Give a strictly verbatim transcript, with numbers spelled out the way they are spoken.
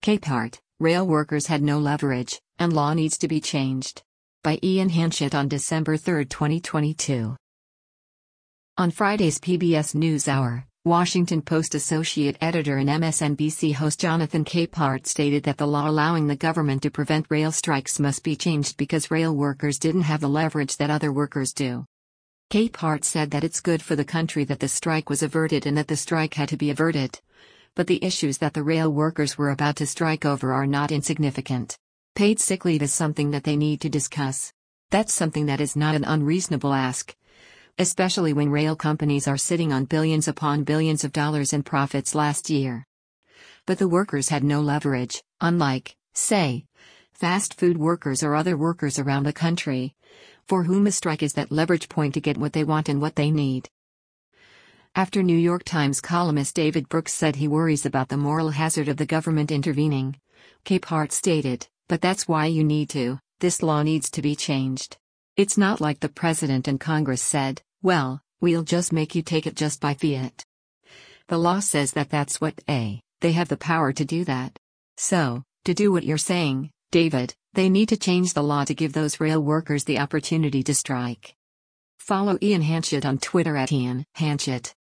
Capehart, rail workers had no leverage, and law needs to be changed. By Ian Hanchett on December third, twenty twenty-two. On Friday's P B S NewsHour, Washington Post associate editor and M S N B C host Jonathan Capehart stated that the law allowing the government to prevent rail strikes must be changed because rail workers didn't have the leverage that other workers do. Capehart said that it's good for the country that the strike was averted and that the strike had to be averted. But the issues that the rail workers were about to strike over are not insignificant. Paid sick leave is something that they need to discuss. That's something that is not an unreasonable ask. Especially when rail companies are sitting on billions upon billions of dollars in profits last year. But the workers had no leverage, unlike, say, fast food workers or other workers around the country, for whom a strike is that leverage point to get what they want and what they need. After New York Times columnist David Brooks said he worries about the moral hazard of the government intervening, Capehart stated, "But that's why you need to, this law needs to be changed. It's not like the president and Congress said, well, we'll just make you take it just by fiat. The law says that that's what a, they have the power to do that. So, to do what you're saying, David, they need to change the law to give those rail workers the opportunity to strike." Follow Ian Hanchett on Twitter at Ian Hanchett.